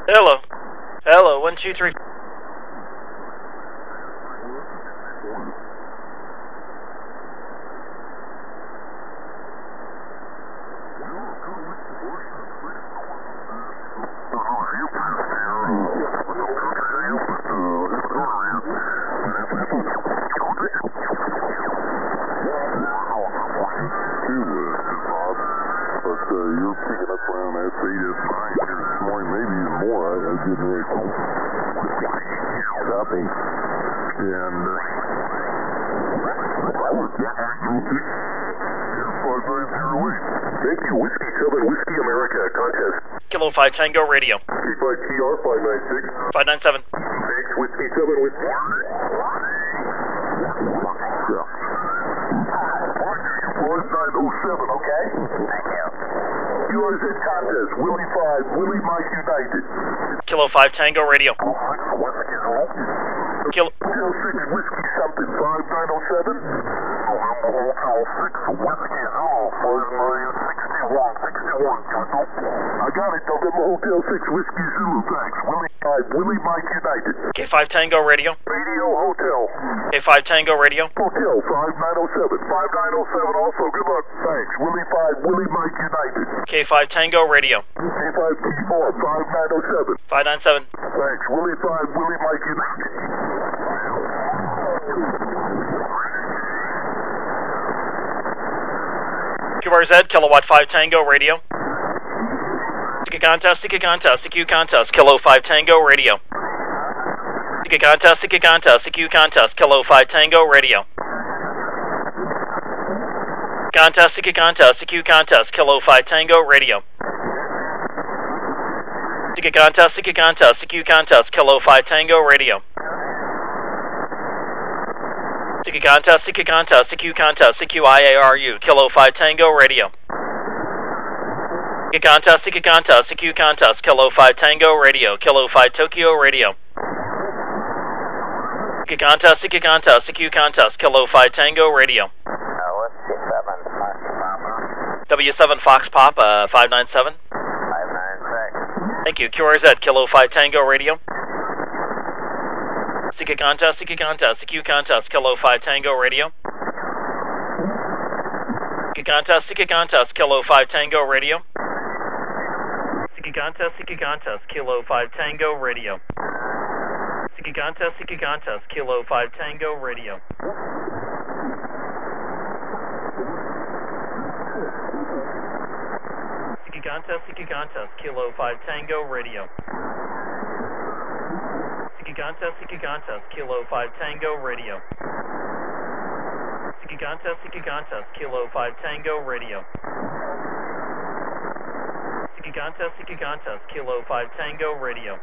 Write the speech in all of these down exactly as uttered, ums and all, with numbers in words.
Hello. Hello, one, two, three. Kilo five Tango Radio. K five T R five nine six. five nine seven. Thanks, Whiskey seven, Whiskey. four nine oh seven, okay? Thank you. U R Z contest, Willie five, Willie Mike United. Kilo five Tango Radio. Kilo Hotel six, Whiskey something, five nine oh seven. November Hotel six, Whiskey zero, five nine sixty-one, sixty-one, I got it, November Hotel six, Whiskey Zulu, thanks. Willie five, Willie Mike United. K five Tango Radio. Radio Hotel. K five Tango Radio. Hotel five nine oh seven, five nine oh seven also, good luck. Thanks, Willie five, Willie Mike United. K five Tango Radio. K five T four, five nine oh seven. five nine seven. Thanks, Willie five, Willie Mike United. Q R Z, Kilowatt five Tango Radio. Ticket contest, ticket contest, C Q contest, Kilo five Tango Radio. Ticket contest, ticket contest, C Q contest, Kilo five Tango Radio. Contest, ticket contest, C Q contest, Kilo five Tango Radio. Ticket contest, ticket contest, C Q contest, Kilo five Tango Radio. Ticket contest, ticket contest, C Q contest, C Q I A R U, Kilo five Tango Radio. Ticket contest, ticket contest, C Q contest, Kilo five Tango Radio, Kilo five Tokyo Radio. Ticket contest, ticket contest, C Q contest, Kilo five Tango Radio. W seven Fox Papa, five nine seven. five nine six. Thank you, Q R Z, Kilo five Tango Radio. Ticket contest, ticket contest, C Q contest, Kilo five Tango Radio. Ticket contest, ticket contest, Kilo five Tango Radio. Ticket contest, ticket contest, Kilo five Tango Radio. Ticket contest, ticket contest, Kilo five Tango Radio. Ticket contest, ticket contest, Kilo five Tango Radio. Ticket contest, ticket contest, Kilo five Tango Radio. Ticket contest, ticket contest, Kilo five Tango Radio. Ticket contest, ticket contest, Kilo five Tango Radio.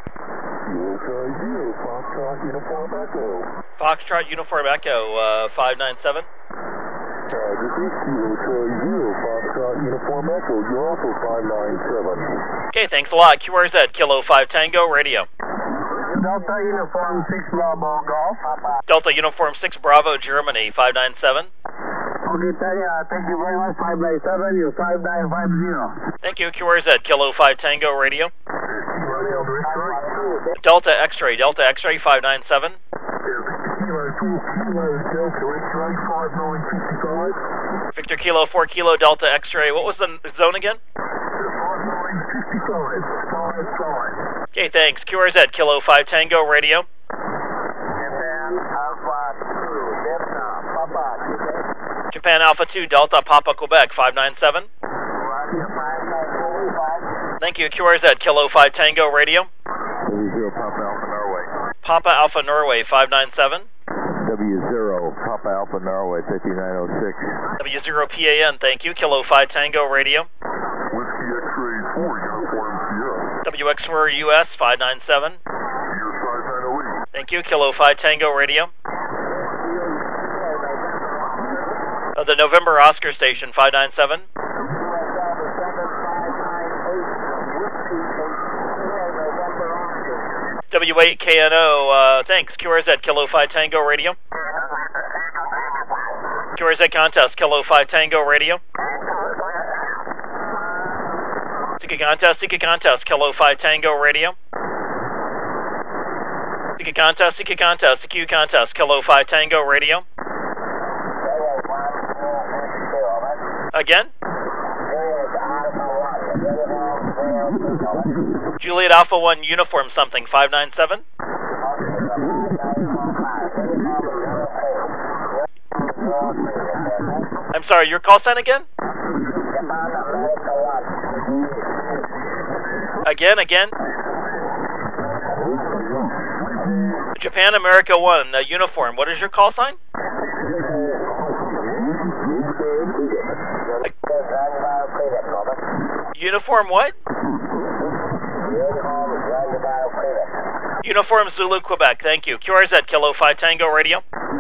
Foxtrot Uniform Echo. Foxtrot Uniform Echo, uh, five nine seven. Uh, this is Kilo Charlie Zero, Foxtrot Uniform Echo. You're also five nine seven. Okay, thanks a lot. Q R Z, Kilo five Tango Radio. Delta Uniform six Bravo Golf. Delta Uniform six Bravo Germany, five nine seven. Okay, thank you, uh, thank you very much, five nine seven, you're five nine five zero. Thank you, Q R Z, Kilo five Tango Radio. Delta X-Ray, Delta X-Ray, five nine seven. Victor Kilo four Kilo Delta X-Ray, what was the zone again? Okay, thanks. Q R Z, Kilo five Tango Radio. Japan Alpha two, Vietnam, Papa, Quebec. Japan Alpha two Delta Papa Quebec, five nine seven. Thank you, Q R Z, Kilo five Tango Radio. W zero Papa Alpha Norway. Papa Alpha Norway, five nine seven. W zero Papa Alpha Norway, fifty-nine oh six. W zero P A N, thank you, Kilo five Tango Radio. Whiskey X-Ray four, Uniform Sierra. W X four U S, five nine seven. You're five nine oh eight. Thank you, Kilo five Tango Radio. Uh, the November Oscar Station, five nine seven. W eight K N O, uh, thanks, Q R Z, Kilo five Tango Radio. Q R Z contest, Kilo five Tango Radio. Ticket contest, ticket contest, Kilo five Tango Radio. Seeking contest, seeking contest, C Q contest, Kilo five Tango Radio. Again? Juliet Alpha one Uniform something, five nine seven? I'm sorry, your call sign again? Again, again? Japan America one, uh, Uniform, what is your call sign? Uniform what? Uniform Zulu, Quebec, thank you. Q R Z, Kilo five Tango Radio.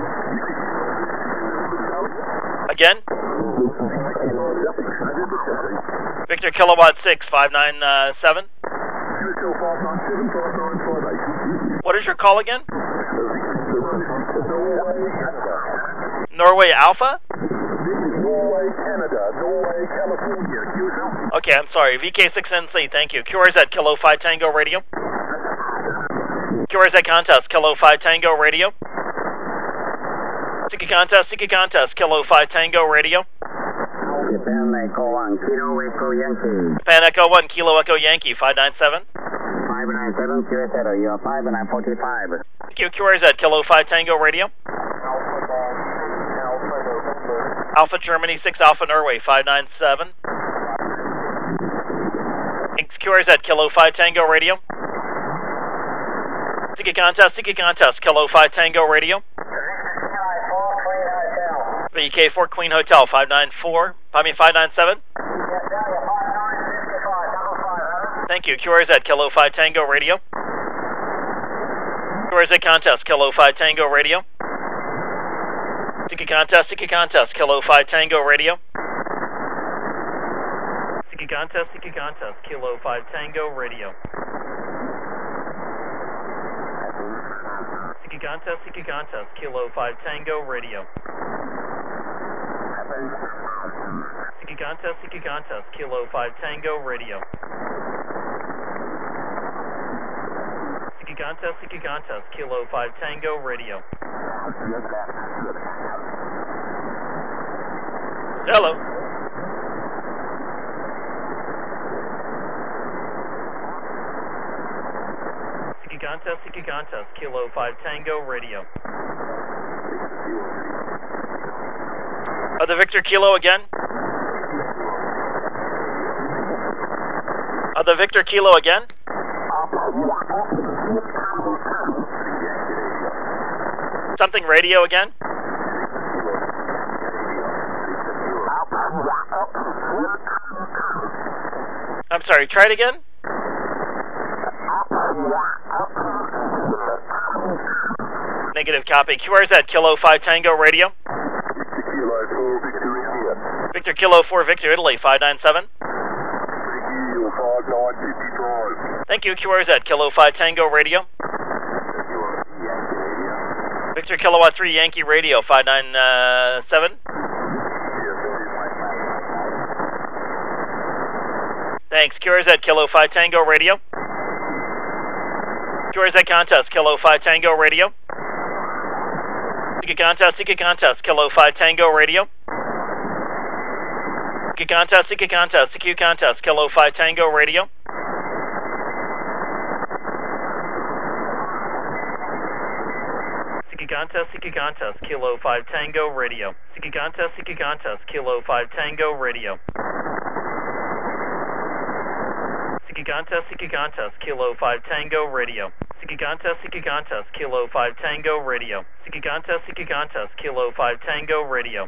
Again? Victor Kilowatt six, five nine seven. What is your call again? Norway Alpha? Norway, Canada, Norway, California. Okay, I'm sorry. V K six N C, thank you. Q R Z, Kilo five Tango Radio. Q R Z contest, Kilo five Tango Radio. Tiki contest, Tiki contest, Kilo five Tango Radio. Japan Echo one, Kilo Echo Yankee. Japan Echo one, Kilo Echo Yankee, five nine seven. five nine seven, Q S zero, you are five nine forty-five. Thank you, Q R Z, Kilo five Tango Radio. Alpha Germany six Alpha Norway, five nine seven. Thanks, Q R Z, Kilo five Tango Radio. Tiki contest, Tiki contest, Kilo five Tango Radio. V K four Queen Hotel, five nine four, I mean five nine seven. Thank you, Q R Z, Kilo five Tango Radio. Q R Z contest, Kilo five Tango Radio. Tiki contest, Tiki contest, Kilo five Tango Radio. Tiki contest, Tiki contest, Kilo five Tango Radio. Tiki contest, Tiki contest, Kilo five Tango Radio. Tiki contest, Tiki contest, Kilo five Tango Radio. Tiki contest, Tiki contest, Kilo five Tango Radio. Hello. Tiki contest, Tiki contest, Kilo five Tango Radio. Uh, the Victor Kilo again? Uh, the Victor Kilo again? Something radio again? I'm sorry, try it again? Negative copy. Q R Z, Kilo five Tango Radio. Victor Kilo four Victor Italy, five nine seven. Thank you, Q R Z, Kilo five Tango Radio. Victor Kilowatt three Yankee Radio, five nine seven. Thanks, Q R Z, Kilo five Tango Radio. Q R Z contest, Kilo five Tango Radio. Tiki contest, Tiki contest, Kilo five Tango Radio. Tiki contest, Tiki contest, Tiki contest, Kilo five Tango Radio. Tiki contest, Tiki contest, Kilo five Tango Radio. Tiki contest, Tiki contest, Kilo five Tango Radio. Tiki contest, Tiki contest, Kilo five Tango Radio. Tiki contest, Tiki contest, Kilo five Tango Radio. Tiki contest, Tiki contest, Kilo five Tango Radio.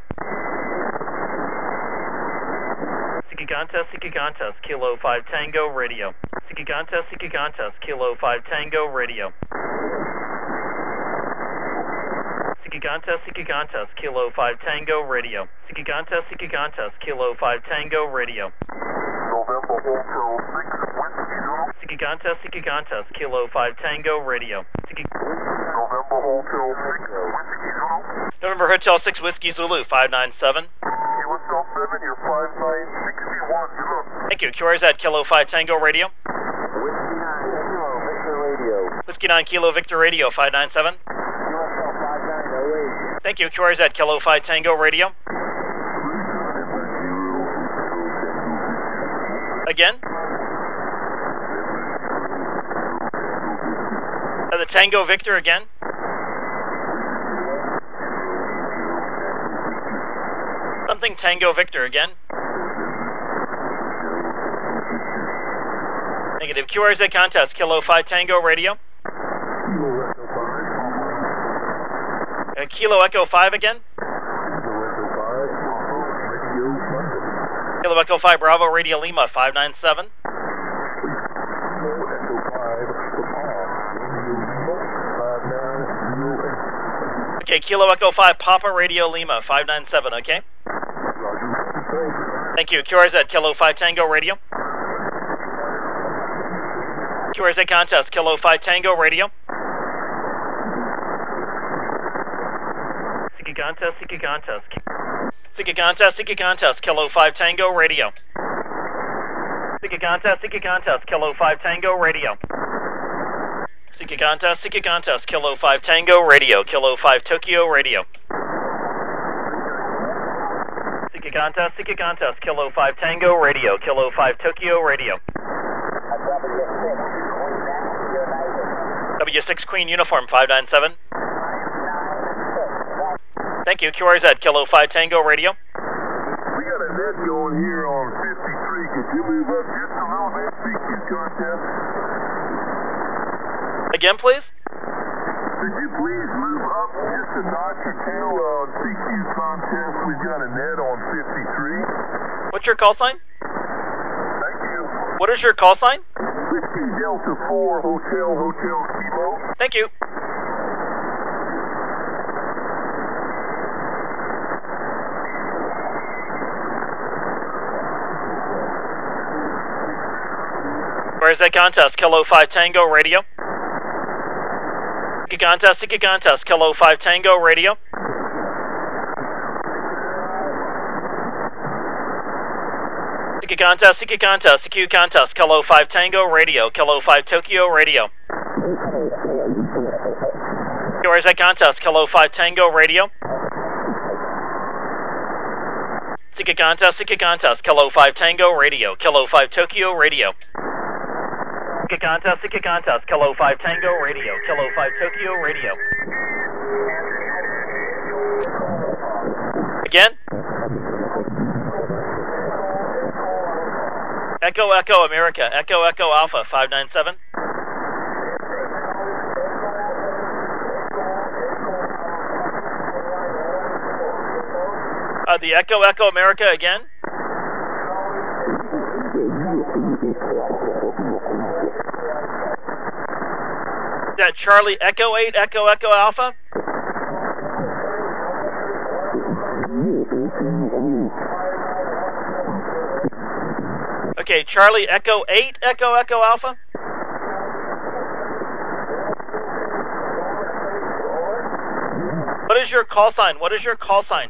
Tiki contest, Tiki contest, Kilo five Tango Radio. Tiki contest, Tiki contest, Kilo five Tango Radio. Tiki contest, Tiki contest, Kilo five Tango Radio. Tiki contest, Tiki contest, Kilo five Tango Radio. Tiki contest, Tiki contest, Kilo five Tango Radio. Tiki November Hotel six Whiskey Zulu, five nine seven. Thank you, Q R Z, Kilo five Tango Radio. Whiskey nine Kilo Victor Radio, five nine seven. Thank you. Q R Z Kilo five Tango Radio. Again. Uh, the Tango Victor again. Something Tango Victor again. Negative. Q R Z contest, Kilo five Tango Radio. Uh, Kilo Echo five again. Kilo Echo five Bravo Radio Lima, five nine seven. Okay, Kilo Echo five Papa Radio Lima, five nine seven, okay? Thank you. Q R Z, Kilo five Tango Radio. Q R Z contest, Kilo five Tango Radio. Siki contest, Siki contest. Siki contest, Siki contest, Kilo five Tango Radio. Siki contest, Siki contest, Kilo five Tango Radio. Siki contest, Siki contest, Kilo five Tango Radio, Kilo five Tokyo Radio. Siki contest, Siki contest, Kilo five Tango Radio, Kilo five Tokyo Radio. W six Queen Uniform, five nine seven. Thank you. Q R Z, Kilo five Tango Radio. We got a net going here on fifty-three. Could you move up just a little bit, C Q contest? Again, please? Could you please move up just a notch or two on C Q contest? We've got a net on fifty-three. What's your call sign? Thank you. What is your call sign? Whiskey Delta four Hotel Hotel Kilo. Thank you. Where's that contest? Kilo five Tango Radio. Siki contest, Siki contest, Kilo five Tango Radio. Siki contest, Siki contest, Q contest, Kilo five Tango Radio, Kilo five Tokyo Radio. Where's that contest? Kilo five Tango Radio. Siki contest, Siki contest, Kilo five Tango Radio, Kilo five Tokyo Radio. Siki contest, Siki contest, Kilo five Tango Radio, Kilo five Tokyo Radio. Again? Echo Echo America, Echo Echo Alpha, five nine seven. Uh, the Echo Echo America again? Is that Charlie Echo eight, Echo Echo Alpha? Okay, Charlie Echo eight, Echo Echo Alpha? What is your call sign? What is your call sign?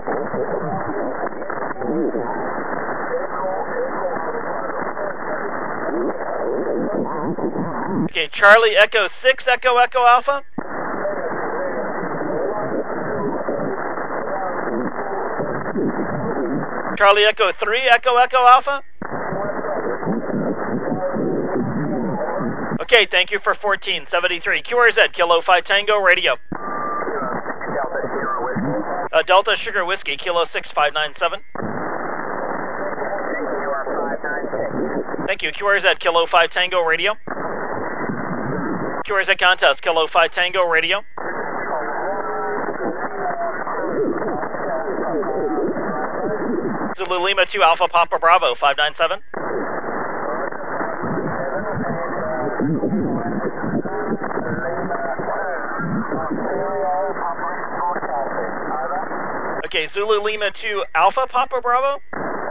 Okay, Charlie Echo six, Echo Echo Alpha? Charlie Echo three, Echo Echo Alpha? Okay, thank you for fourteen seventy-three. Q R Z, Kilo five Tango Radio. Uh, Delta Sugar Whiskey, Kilo six five nine seven. Thank you. Q R Z, Kilo five Tango Radio. Q R Z contest, Kilo five Tango Radio. Zulu Lima two Alpha Papa Bravo, five nine seven. Okay, Zulu Lima two Alpha Papa Bravo.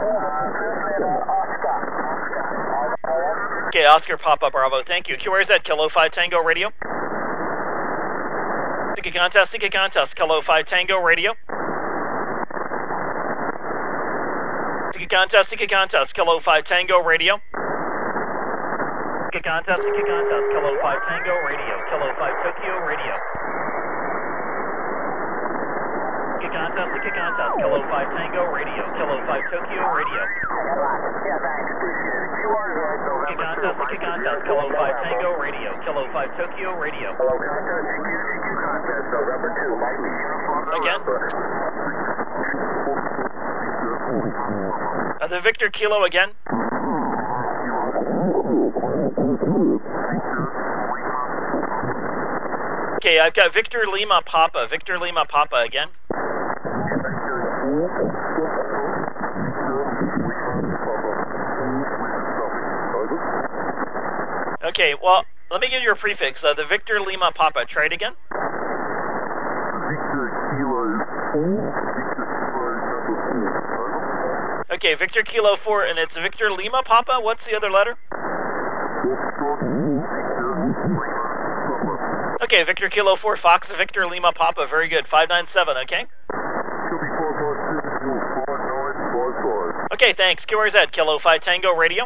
Okay, Oscar Papa Bravo, thank you. Q R Z, Kilo five Tango Radio. Siki contest, Siki contest, Kilo five Tango Radio. Siki contest, Siki contest, Kilo five Tango Radio. Siki Seek a contest, seek a contest. Kilo five Tango Radio, Kilo five Tokyo Radio. Seek a contest, seek a contest. Kilo five Tango Radio, Kilo five Tokyo Radio. Seek a contest, seek a contest. Kilo five Tango Radio, Kilo five Tokyo Radio. Hello, contest, C Q, C Q contest, November two, Mike, uniform Again? November. Uh, the Victor Kilo again. Okay, I've got Victor Lima Papa. Victor Lima Papa again. Okay, well, let me give you a prefix. Uh, the Victor Lima Papa. Try it again. Okay, Victor Kilo four, and it's Victor Lima Papa. What's the other letter? Okay, Victor Kilo four, Fox, Victor Lima Papa. Very good. five nine seven, okay? Okay, thanks. Q R Z, Kilo five Tango Radio.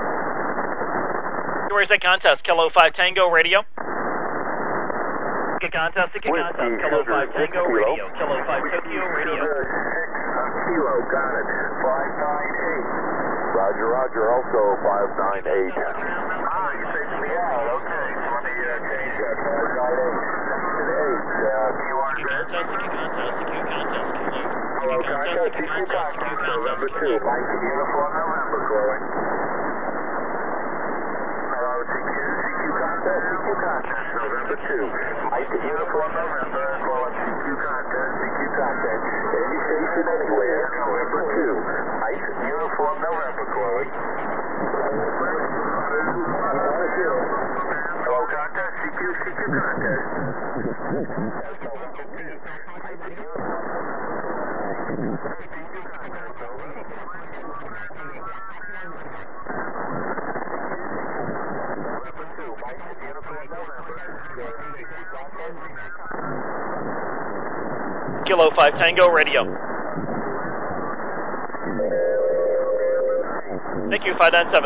Q R Z contest, Kilo five Tango Radio. Seek a contest, seek a contest. Kilo five Tango Radio, Kilo five Tokyo Radio. Kilo, got it. five nine eight. Roger, roger, also five nine eight. Ah, you say to me out, okay. So let me uh, change that. five nine eight. To the eight. Uh, Q R Z. Seek a contest, seek a contest, Kilo. Hello, contest, C Q contest, November two. Mike, uniform November, calling. Hello, C Q, C Q contest, C Q contest, November two. Mike, uniform November, calling C Q contest, C Q contest. Any station anywhere, November two. Mike, uniform November, calling. Hello, contest, C Q, C Q contest. Kilo five Tango Radio. Thank you, five nine seven.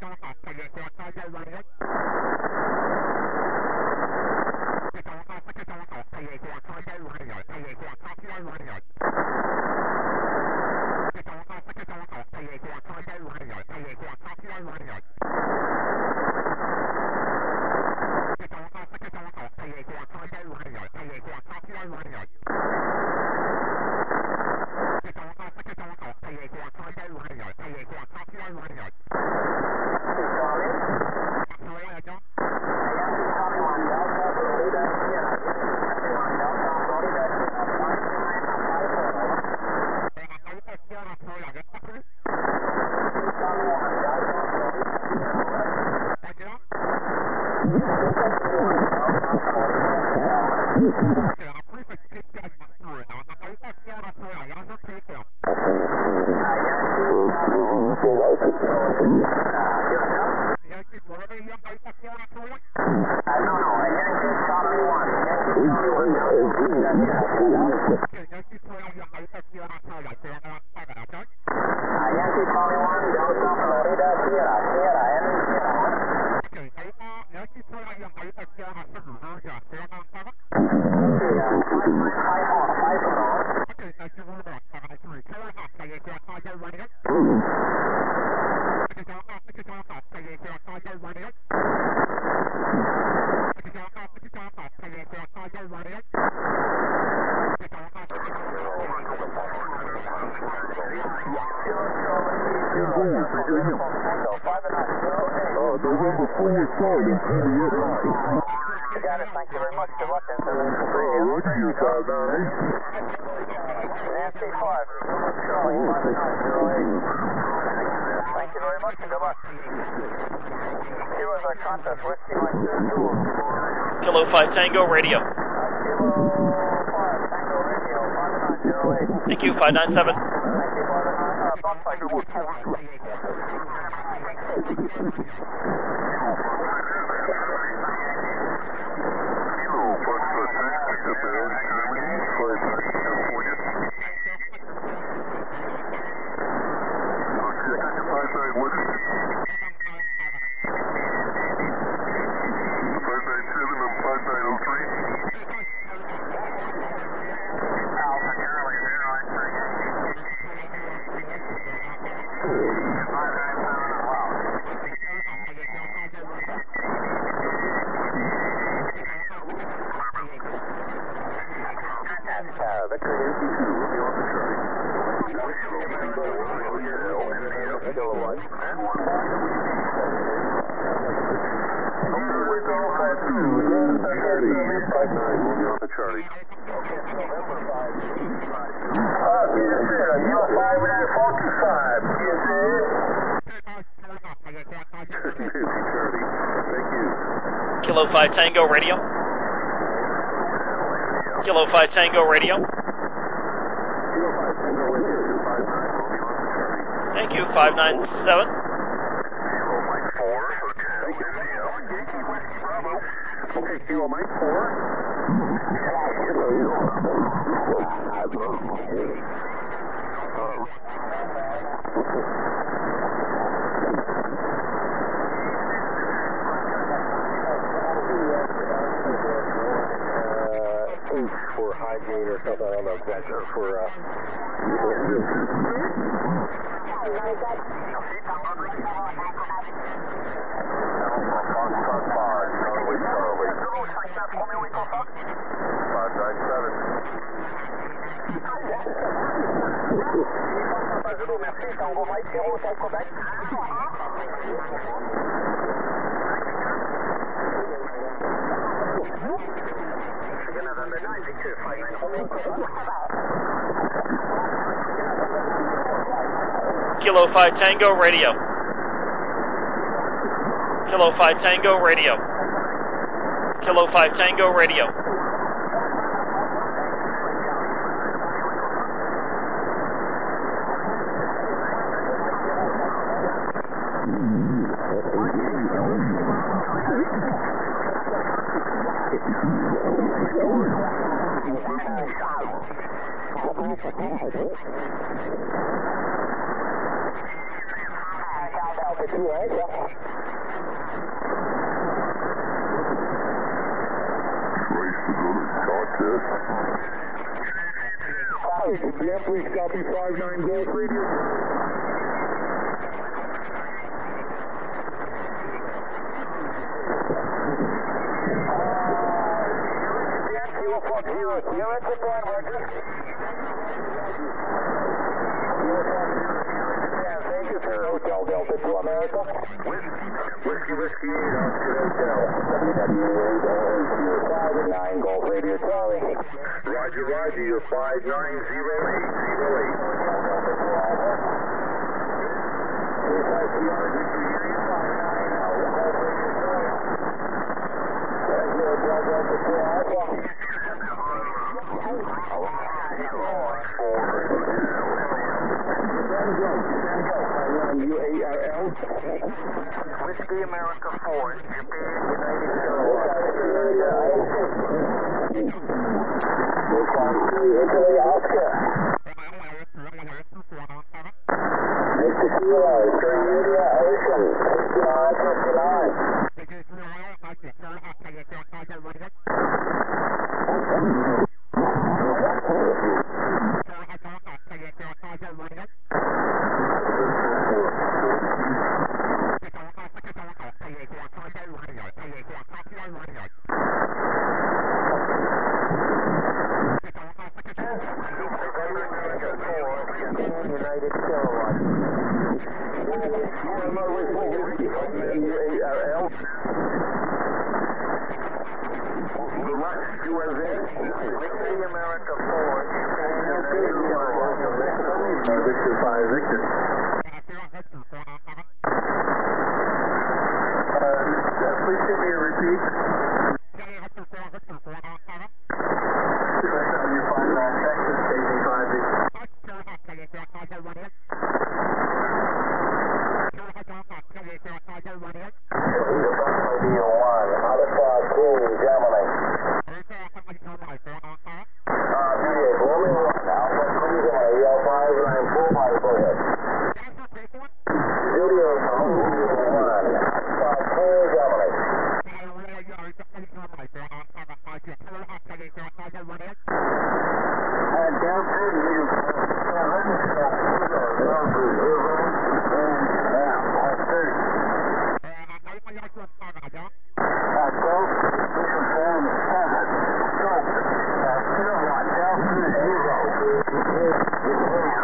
Kilo five Tango Radio. Thank you, five nine seven. Kilo five Tango Radio. Kilo five Tango Radio. Thank you, five nine seven. Okay, Kilo Mike four. For high gain or something, I don't know exactly. For uh, five nine seven. Merci, Tango Mike zero, ton Québec. Kilo five Tango Radio. Kilo five Tango Radio. Kilo five Tango Radio. five two Alpha. Race to go to contest. Five, yeah, please copy five nine Golf Radio. You're at the point, Roger. Thank you, sir. Hotel Delta to America. Whiskey, whiskey, whiskey, Oscar Hotel. five nine Golf Radio Charlie. Roger, Roger, you're five nine zero eight zero eight. U A R L. Whiskey America four, Japan United Italy, Oscar. Mister Kilo, three India Ocean, sixty-nine fifty-nine. United Kilowatt. U A R L. U S A. Whiskey America four, Japan United Victor five Victor. Uh, please give me a repeat. W five nine Texas, K G five Victor. one, Alpha King, Germany. Uh, Juliet, Romeo one, Alpha King, Germany, L five nine four five, go ahead. Juliet, Romeo one, Alpha King, Germany. Uh, Delta, you seven, Delta zero, and now, all thirty. Uh, Golf, uniform seven, Golf, uh, kilowatt, Delta zero, is Japan.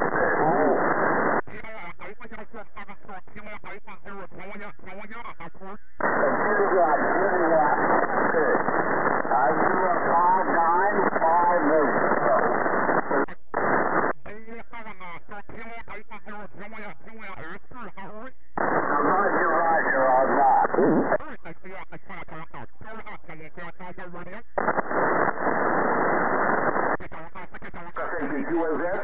Kilowatt, kilowatt, good. I do a five nine five zero. Roger, Roger, on that. U S S?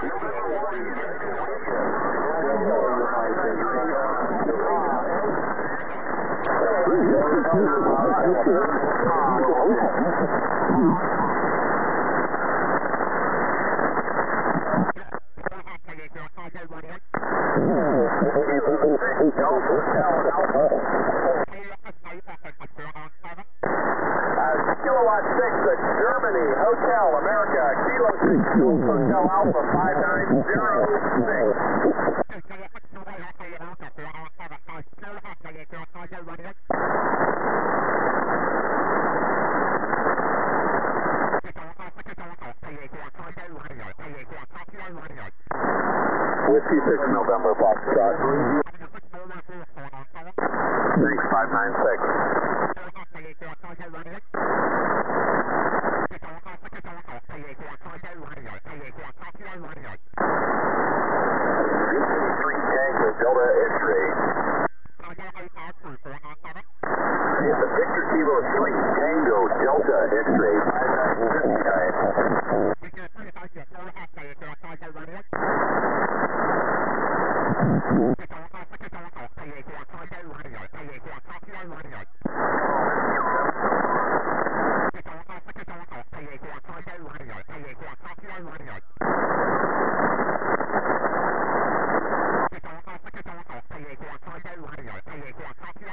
Kilowatt six at Germany, Hotel America, Kilo six, Hotel Alpha five nine zero six. Whiskey six November, Foxtrot. Thanks, five nine six. three Tango Delta X-ray. It's a Victor Kilo three Tango Delta X-ray five nine fifty-nine.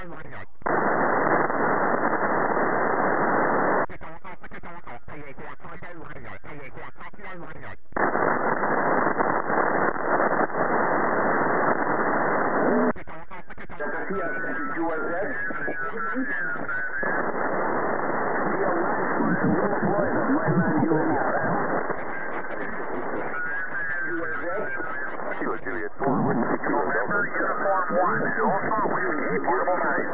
November Uniform one, Alpha Whiskey, Portable nine.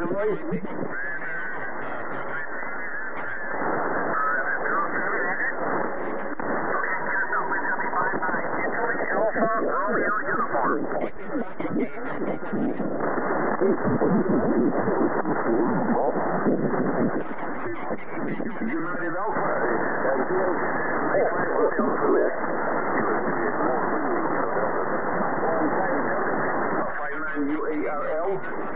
United Alpha, U A R L.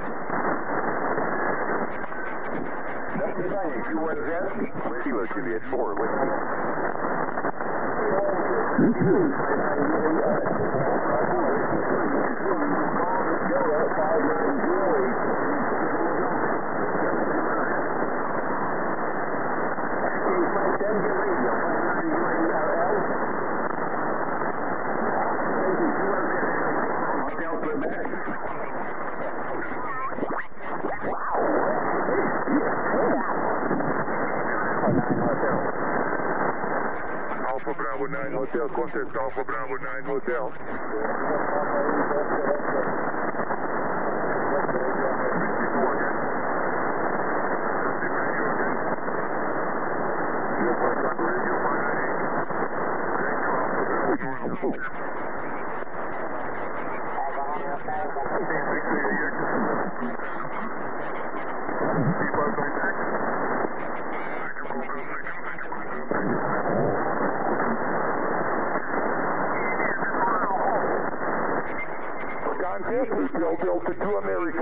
U S S. Kilo Juliet four, Whiskey. Alpha Bravo nine Hotel, contest Alpha Bravo nine Hotel. Contest Hotel Delta to America.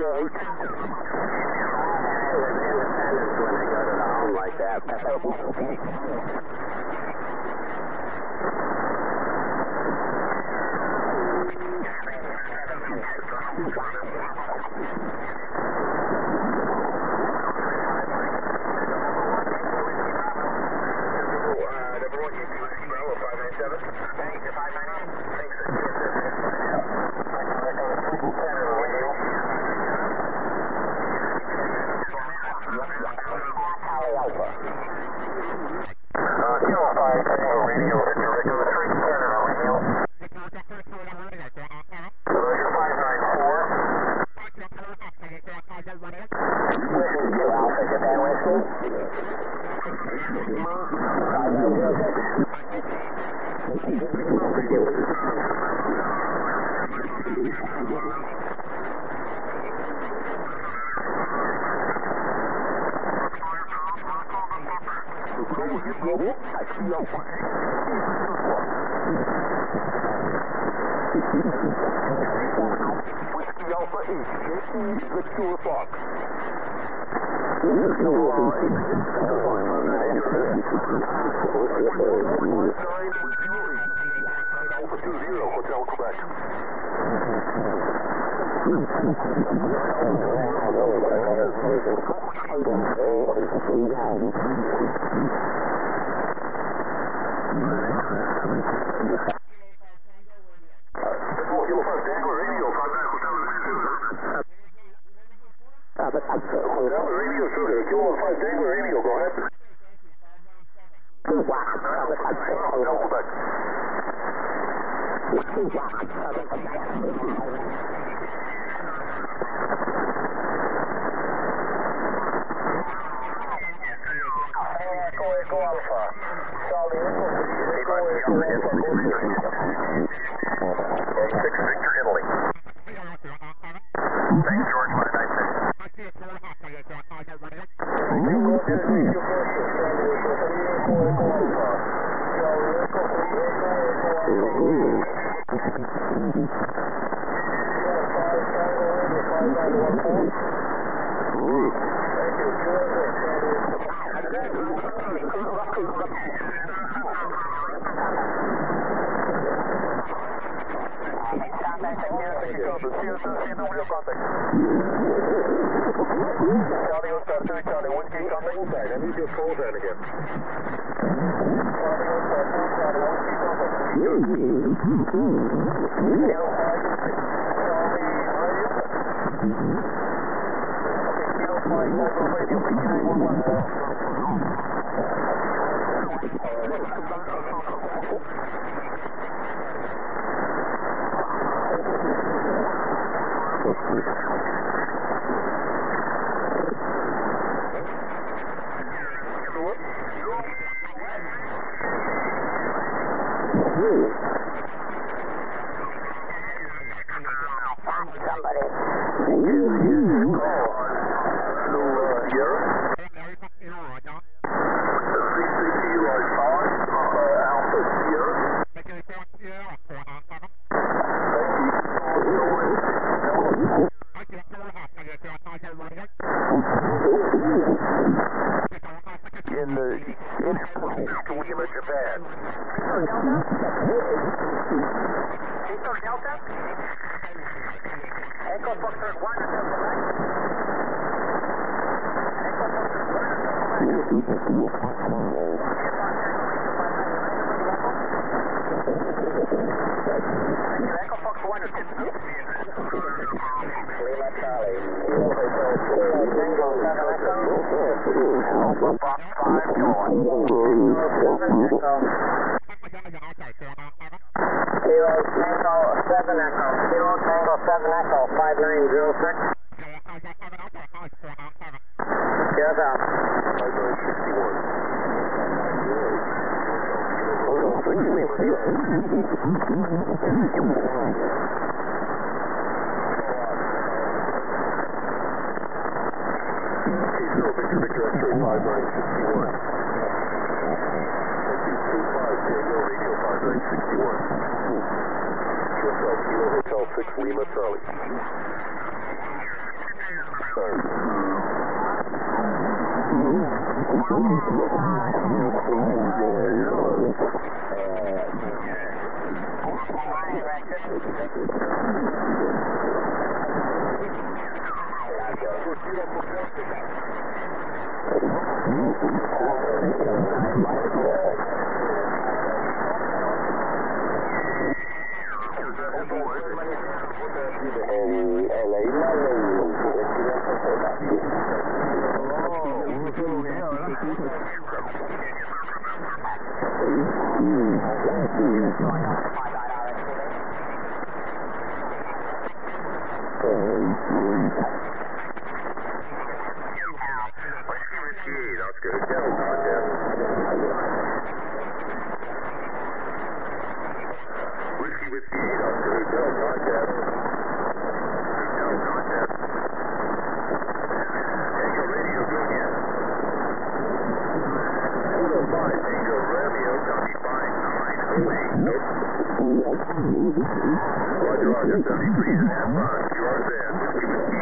Independence when they go to the home like that. Whiskey Alpha eight, Victor Fox. Alpha two zero, Hotel Quebec. Radio Sugar, Kilo five Tango Radio, go ahead. Echo Echo Alpha. Charlie Echo six Victor Italy. Thanks, George five nine six. Contact. Charlie Oscar two, Charlie Whiskey, Charlie. Full time. I need your full time again. Charlie Oscar two, Charlie Whiskey, Charlie. Kilo five six, Charlie radio. Okay, Kilo five Tango radio, P T nine one one. Somebody. In the in Lima, Japan. Echo Delta? Echo Foxtrot one until Quebec. Echo Foxtrot one until Quebec. Echo Fox one until Quebec. Lima Charlie. Kilo Hotel Kilo Tango seven Echo. Alpha Fox five going. seven Echo. Kilo Tango seven Echo. Kilo Tango seven Echo. five nine zero six. Yes, out. five nine six one. Zero Victor Victor X-ray five nine six one. Thank you. two five Tango Radio five nine six one. Hotel Kilo Hotel six Lima Charlie. Roger, Roger, seventy-three and a half miles. You are there. Whiskey, whiskey,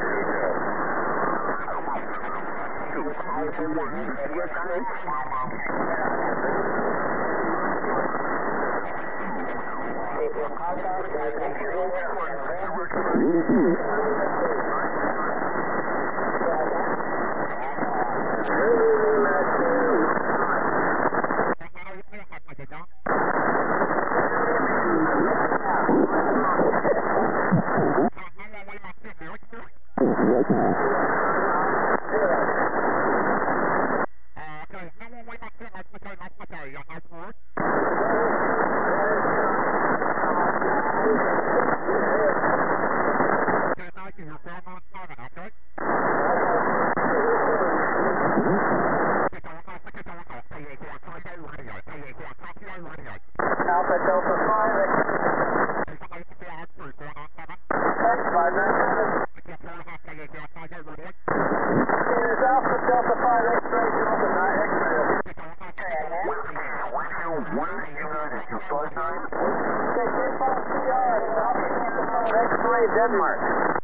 Alpha Delta five. five nine seven. Here's Alpha Delta five X-ray Delta nine X-ray. Okay, K-Fox C R, Alpha Delta five X-ray Denmark.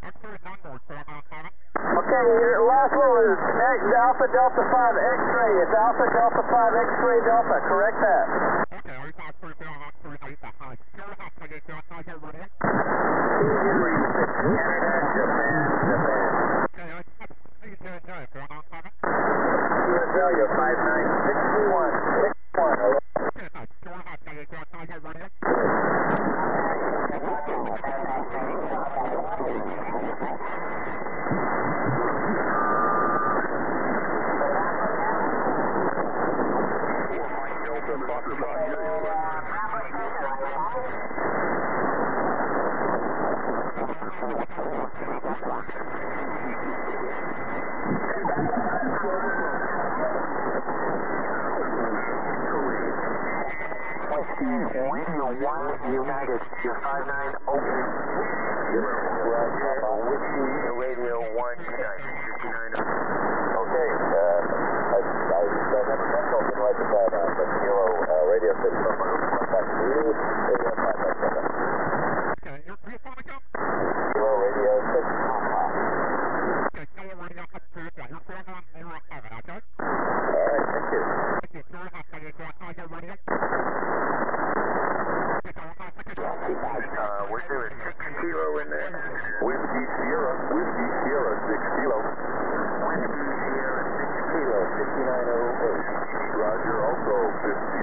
Okay, your last one was X, Alpha Delta five X-ray. It's Alpha Delta five X-ray Delta. Correct that. Canada, Japan, Japan. Australia, five nine six one. six one. Radio one United, you're five nine open. Roger, Whiskey Radio one United, fifty-nine. Okay, uh, I, I, I never met something like the five nine, but Kilo uh, radio six one contact you, radio five nine seven. Kilo radio six one. Alright, thank you. Uh, we're doing six kilo in there. Whiskey Sierra, Whiskey Sierra, six kilo. Whiskey Sierra, six Kilo fifty-nine oh eight. Roger, also fifty.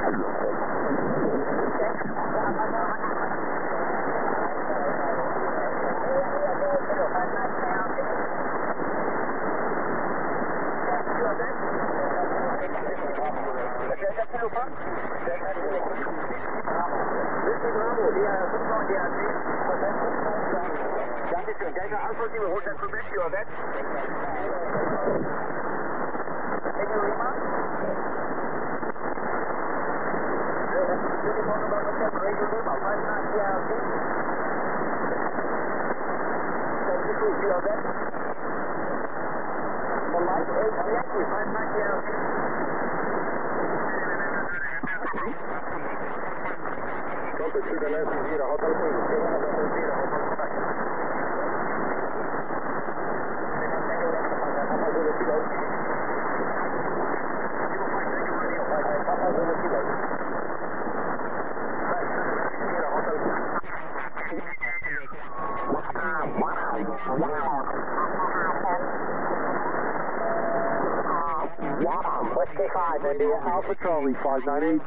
Whiskey five, India, Alpha Charlie five nine eight.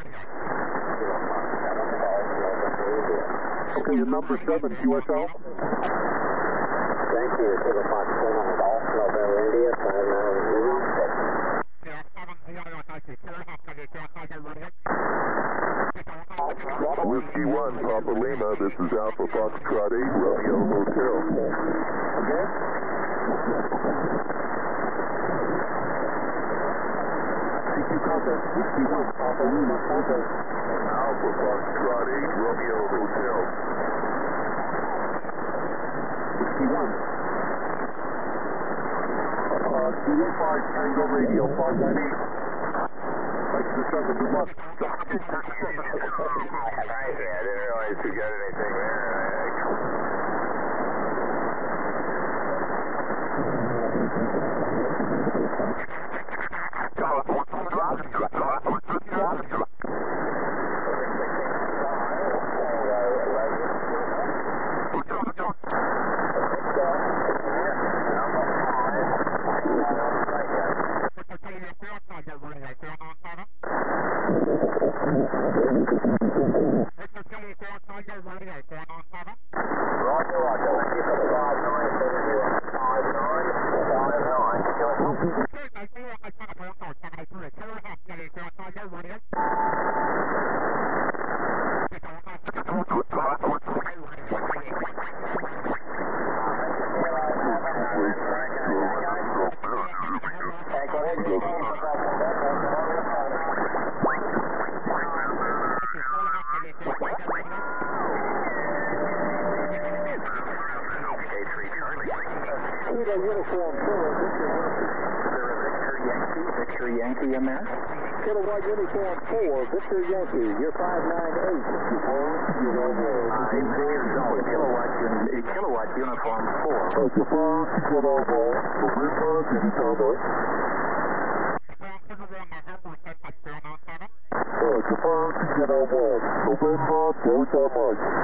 Okay, number seven, Q S L. Thank you, Kilo Fox seven, Golf, November, India, five nine zero six. Whiskey one, Papa Lima, this is Alpha Foxtrot eight, Romeo Hotel. Okay. C Q contact, Whiskey one, Papa Lima, contact. Alpha Foxtrot eight, Romeo Hotel. Whiskey one. Uh, Kilo five, Tango Radio, five nine eight. Thanks for seven, good luck. Right, yeah, I didn't realize you got anything there. Yankee in there. Kilowatt Uniform four, Victor Yankee, you're five nine eight. Uh, Dave Zone, Kilowatt, un, Kilowatt Uniform four.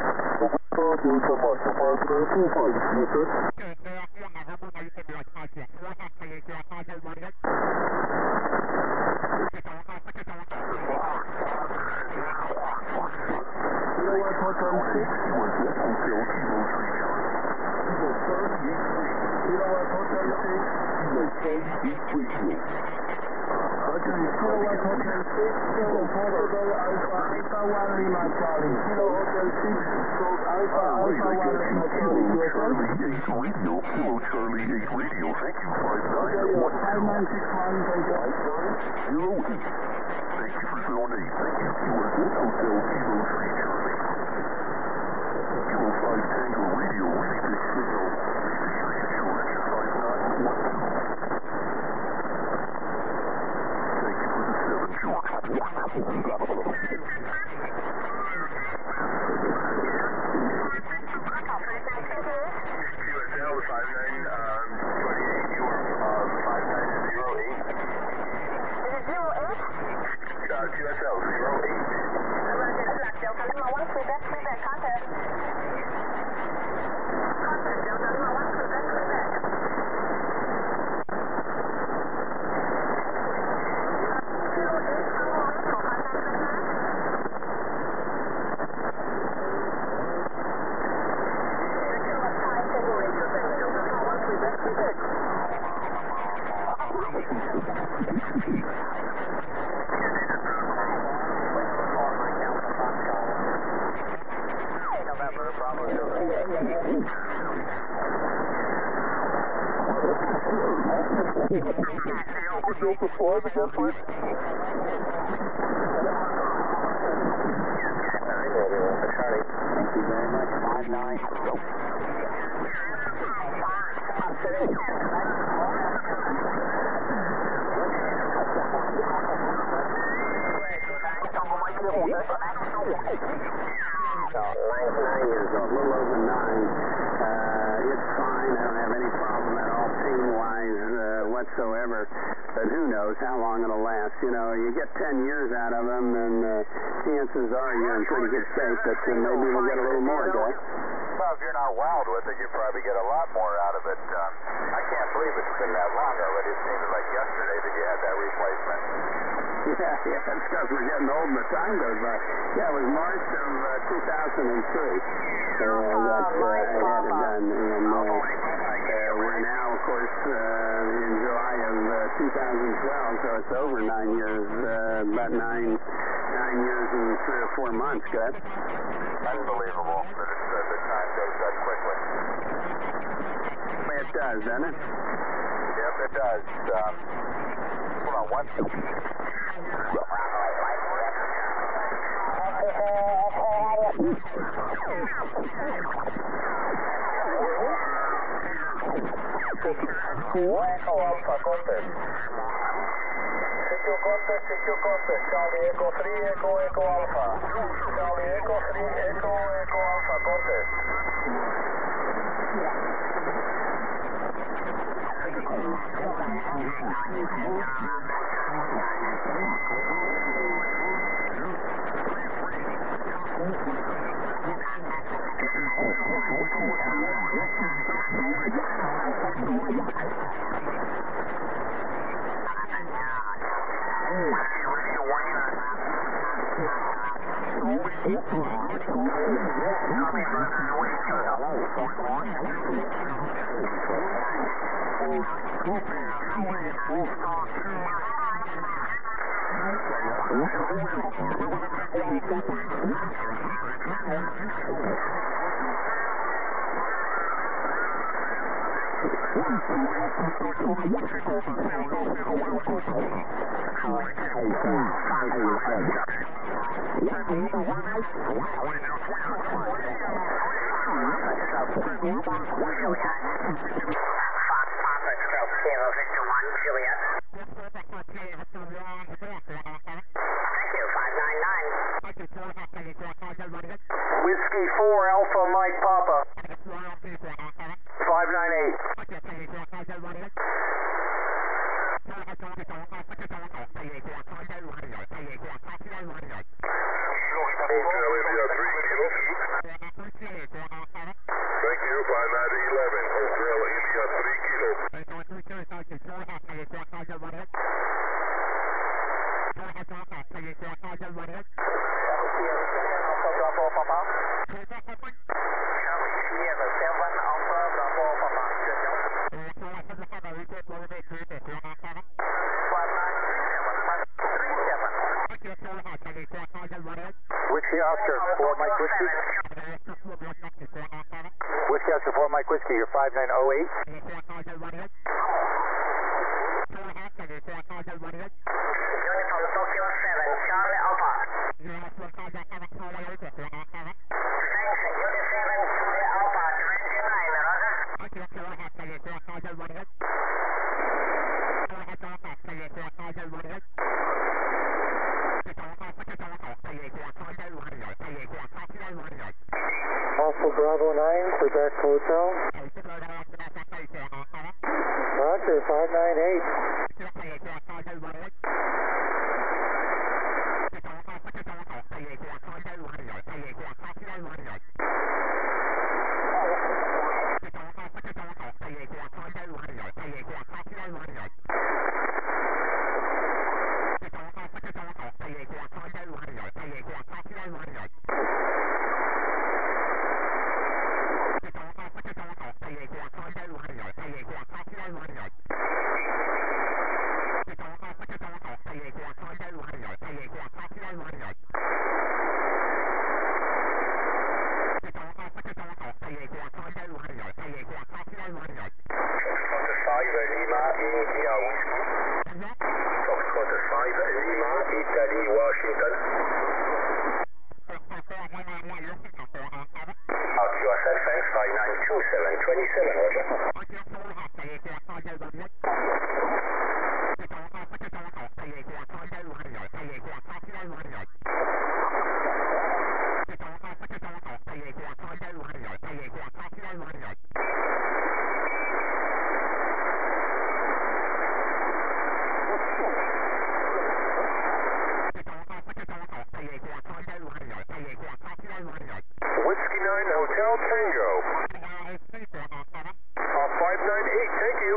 November Delta Mike. Kilowatt Hotel six, was Hotel Kilo three Charlie. Kilo thirty-eight three. Kilowatt Hotel six, Kilo thirty-eight three Kilo. Okay, Kilowatt Hotel six, Kilo Portugal Alpha Alpha one Lima Charlie. Kilo Hotel six, Alpha Alpha one Lima Charlie. Kilo Charlie eight Radio, Kilo Charlie eight Radio, thank you, five nine one five nine six one, thank you. Zero eight. Thank you for zone eight. Thank you, U S S Hotel Kilo three Charlie. Kilo five Tango Radio, receive signal. Receive reassurance, five nine one two. Thank you for the seven, George. Q S L five nine twenty-eight, you are five nine zero eight. Is it zero eight? Uh, Q S L zero eight. Roger, Black Delta Lima one, Quebec, Quebec, contact. Contact Delta Lima one, Quebec, Quebec. Zero eight, Tango Retro, contact Quebec. Kilowatt five, Tango Retro, thanks, Delta Lima one, Quebec, Quebec. November, Bravo zero. Delta five again, please. Charlie. Thank you very much, five nine. So, nine, nine years old, a little over nine. Uh, it's fine. I don't have any problem at all pain-wise uh, whatsoever. But who knows how long it'll last. You know, you get ten years out of them, and uh, chances are you're in pretty good shape, but uh, maybe we'll get a little more, guys. Well, if you're not wild with it, you probably get a lot more out of it. Um, I can't believe it's been that long already. It seems like yesterday that you had that replacement. Yeah, yeah, that's because we're getting old and the time goes by. Yeah, it was March of uh, two thousand three uh, that uh, I had it done. And uh, uh, we're now, of course, uh, in July of uh, two thousand twelve, so it's over nine years, uh, about nine nine years and three or four months, Gus. Unbelievable that it's, uh, the time goes that quickly. It does, doesn't it? Yep, it does. Um, hold on, what? Echo Alpha, contest. Secure contest, secure contest. Charlie Echo three, Echo Echo Alpha. Charlie Echo three, Echo Echo Alpha, contest. Whiskey four Alpha Mike Papa. five nine eight. Thank you, five nine eleven. Hotel India three Kilo. Whiskey Oscar, four Mike Whiskey. Whiskey Oscar, four Mike Whiskey, you're five nine oh eight. Alpha Bravo nine, Quebec Hotel. Roger, five nine eight. Whiskey nine Hotel Tango. Uh, five nine eight, thank you.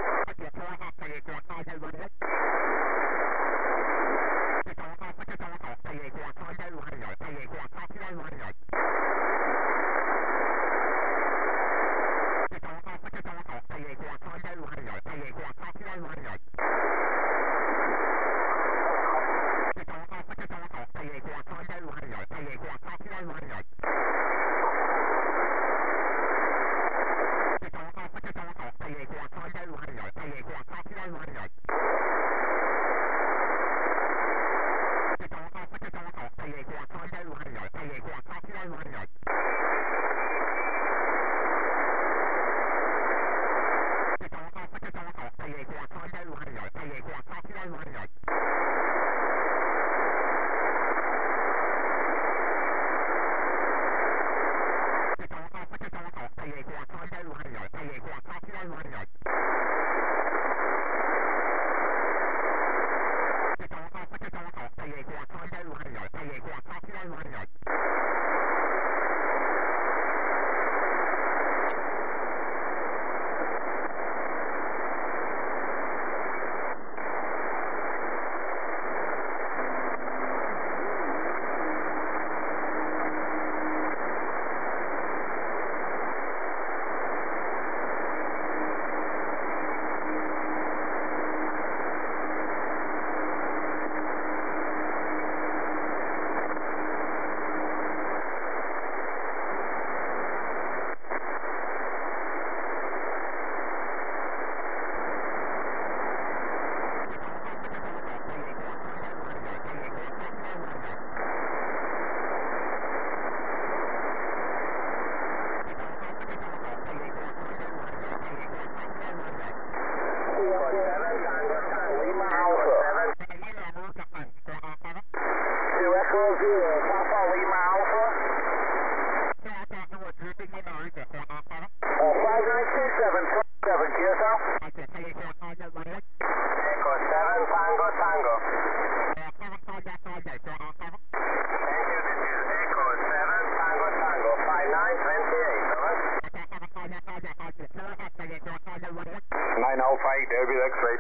Maybe next rate.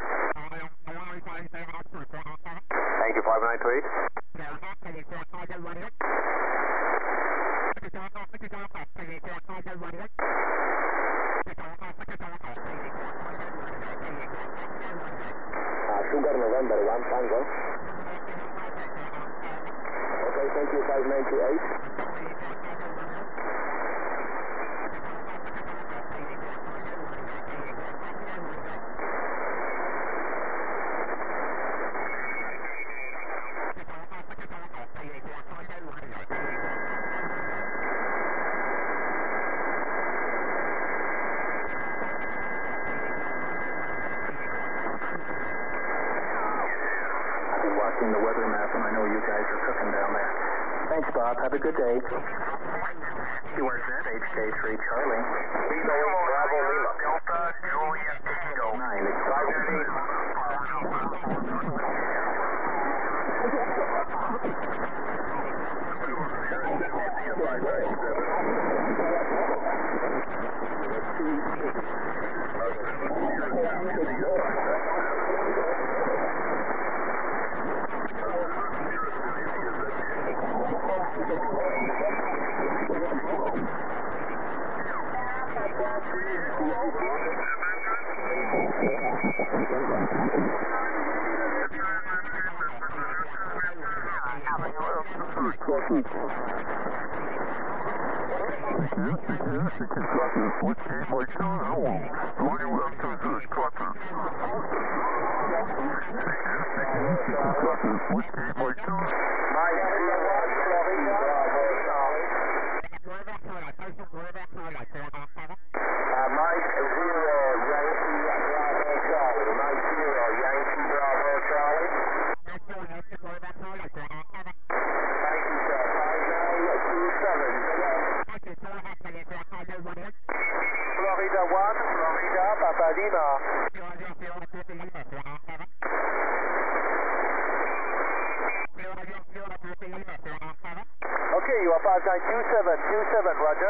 Thank you, five nine two eight. Uh, Sugar November, one Tango. Okay, thank you, five nine two eight. Watching the weather map, and I know you guys are cooking down there. Thanks, Bob. Have a good day. Q R Z, H K three Charlie. Bravo Lima. Delta Juliet Tango. Nine. It's five Okay, you are five nine two seven two seven, roger.